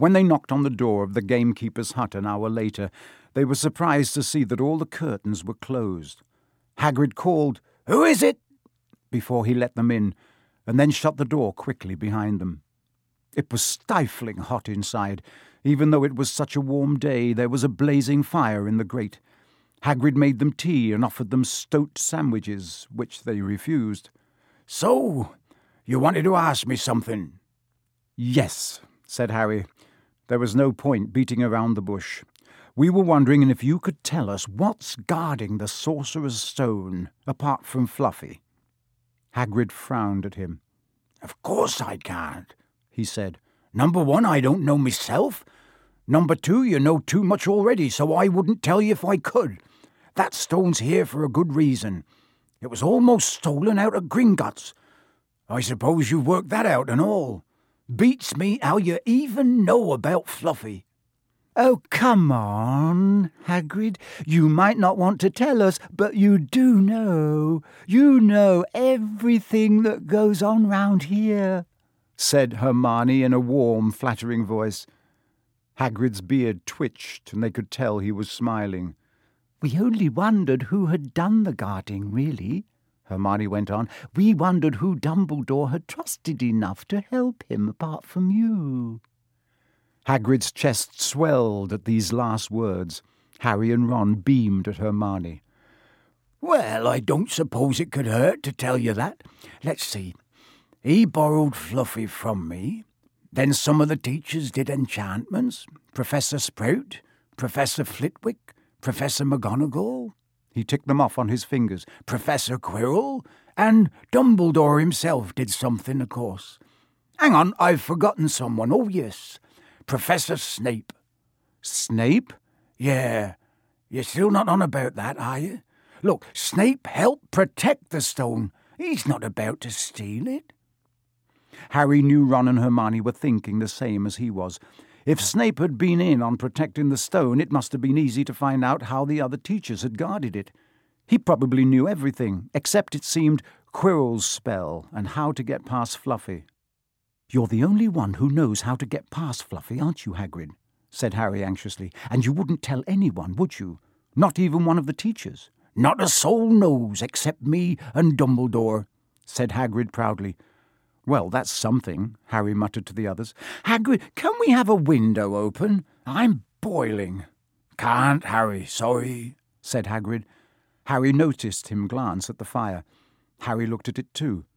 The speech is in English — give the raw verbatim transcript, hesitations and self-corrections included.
When they knocked on the door of the gamekeeper's hut an hour later, they were surprised to see that all the curtains were closed. Hagrid called, "Who is it?" before he let them in, and then shut the door quickly behind them. It was stifling hot inside. Even though it was such a warm day, there was a blazing fire in the grate. Hagrid made them tea and offered them stoat sandwiches, which they refused. "So, you wanted to ask me something?" "Yes," said Harry. There was no point beating around the bush. "We were wondering if you could tell us what's guarding the Sorcerer's Stone, apart from Fluffy." Hagrid frowned at him. "Of course I can't," he said. "Number one, I don't know myself. Number two, you know too much already, so I wouldn't tell you if I could. That stone's here for a good reason. It was almost stolen out of Gringotts. I suppose you've worked that out and all. Beats me how you even know about Fluffy." "Oh, come on, Hagrid. You might not want to tell us, but you do know. You know everything that goes on round here," said Hermione in a warm, flattering voice. Hagrid's beard twitched, and they could tell he was smiling. "We only wondered who had done the guarding, really," Hermione went on. "We wondered who Dumbledore had trusted enough to help him apart from you." Hagrid's chest swelled at these last words. Harry and Ron beamed at Hermione. "Well, I don't suppose it could hurt to tell you that. Let's see. He borrowed Fluffy from me. Then some of the teachers did enchantments. Professor Sprout, Professor Flitwick, Professor McGonagall." He ticked them off on his fingers. "Professor Quirrell, and Dumbledore himself did something, of course. Hang on, I've forgotten someone. Oh, yes. Professor Snape." "Snape?" "Yeah. You're still not on about that, are you? Look, Snape helped protect the stone. He's not about to steal it." Harry knew Ron and Hermione were thinking the same as he was. If Snape had been in on protecting the stone, it must have been easy to find out how the other teachers had guarded it. He probably knew everything, except, it seemed, Quirrell's spell and how to get past Fluffy. "You're the only one who knows how to get past Fluffy, aren't you, Hagrid?" said Harry anxiously. "And you wouldn't tell anyone, would you? Not even one of the teachers?" "Not a soul knows except me and Dumbledore," said Hagrid proudly. "Well, that's something," Harry muttered to the others. "Hagrid, can we have a window open? I'm boiling." "Can't, Harry, sorry," said Hagrid. Harry noticed him glance at the fire. Harry looked at it too.